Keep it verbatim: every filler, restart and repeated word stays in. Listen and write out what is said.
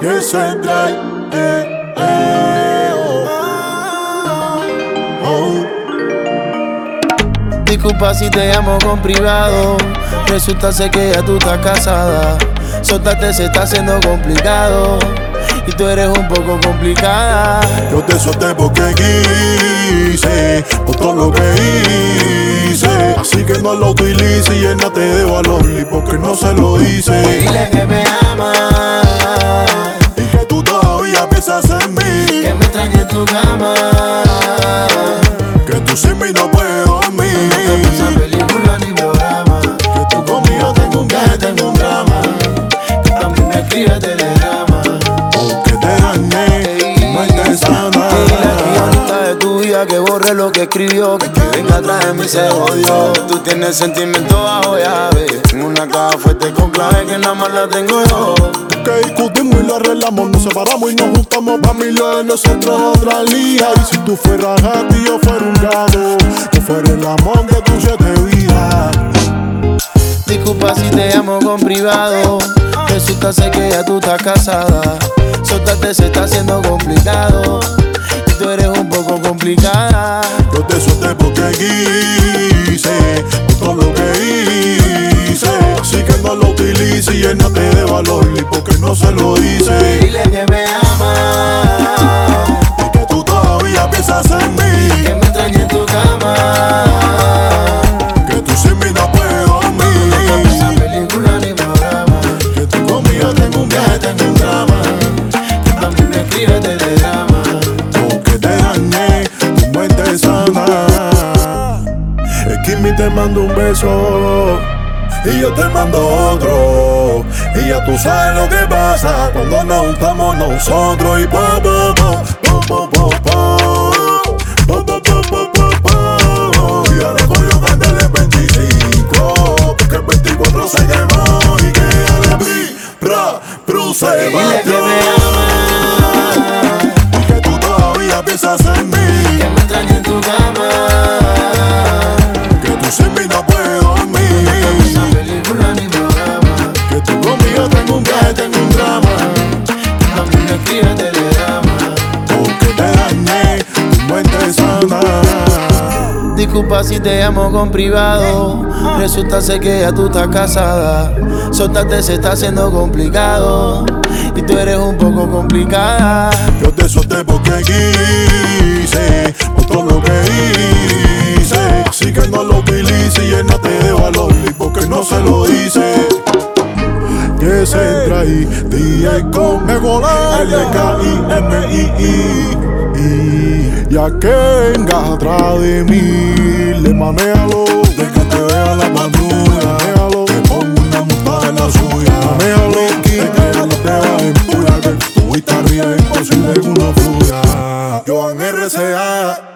Yes and I, eh, eh, oh, oh. Disculpa si te llamo con privado. Resulta ser que ya tú estás casada. Soltarte se está haciendo complicado y tú eres un poco complicada. Yo te solté porque quise, por todo lo que hice. Así que no lo utilices y llénate de valor, y porque no se lo dice. Dile que me amas y que tú todavía piensas en mí, que me extrañe en tu cama, que tú sin mí no puedes dormir. No te piensas película ni programa, que tú conmigo tengo un viaje, tengo un drama, que también me escribes telegrama. porque te dañé, no es sana. Dile a mi amistad de tu vida que borre lo que escribió, que, que venga atrás de mí se jodió. Tú tienes sentimiento bajo llave, en una caja fuerte con clave que nada más la tengo yo. Que discutimos y lo arreglamos, nos separamos y nos juntamos. Pa' mí lo de nosotros otra liga. Y si tú fueras gato y yo fuera un gato, yo fuera el amor de tus siete vidas. Disculpa si te llamo con privado. Resulta ser que ya tú estás casada. Soltarte se está haciendo complicado y tú eres un poco complicada. Yo te solté porque quise, por todo lo que hice. Así que no lo utilices y llénate de valor, y porque no se lo dice. Dile que me amas y que tú todavía piensas en mí, que me extrañe en tu cama, que tú sin mí no puedes dormir. no te piensas película ni programa, que tú conmigo tengo un viaje, tengo un drama, que también me escribes telegrama. porque te dañé, tu mente sana. Es que mi te mando un beso y yo te mando otro, y ya tú sabes lo que pasa cuando nos juntamos nosotros. Y po, po, po, po, po, po, po, po, po, po, po, po. Y ahora coño cántale veinticinco, porque el veinticuatro se quemó y que a la pri, pra, pru se Dile que me batió, amas y que tú todavía piensas en mí, que me extrañe en tu cama, que tú sin mí no puedes dormir. esa película ni programa, Que tú conmigo tengo un viaje, tengo un drama, que también me escribes telegrama. porque te dañé, tu mente sana. Disculpa si te llamo con privado. Resulta ser que ya tú estás casada. Soltarte se está haciendo complicado y tú eres un poco complicada. Yo te solté porque quise, por todo lo que hice. Así que no lo utilices y llénate de valor, y porque no se lo dice. Que se trae D I con L K I M I I. Ya que venga atrás de mí, le manéalo, de que te vea la madura, manéalo, te pongo una montada en la suya, manéalo, de que no te va a empujar, que tú estás arriba, es imposible que uno fluya. Joan R C A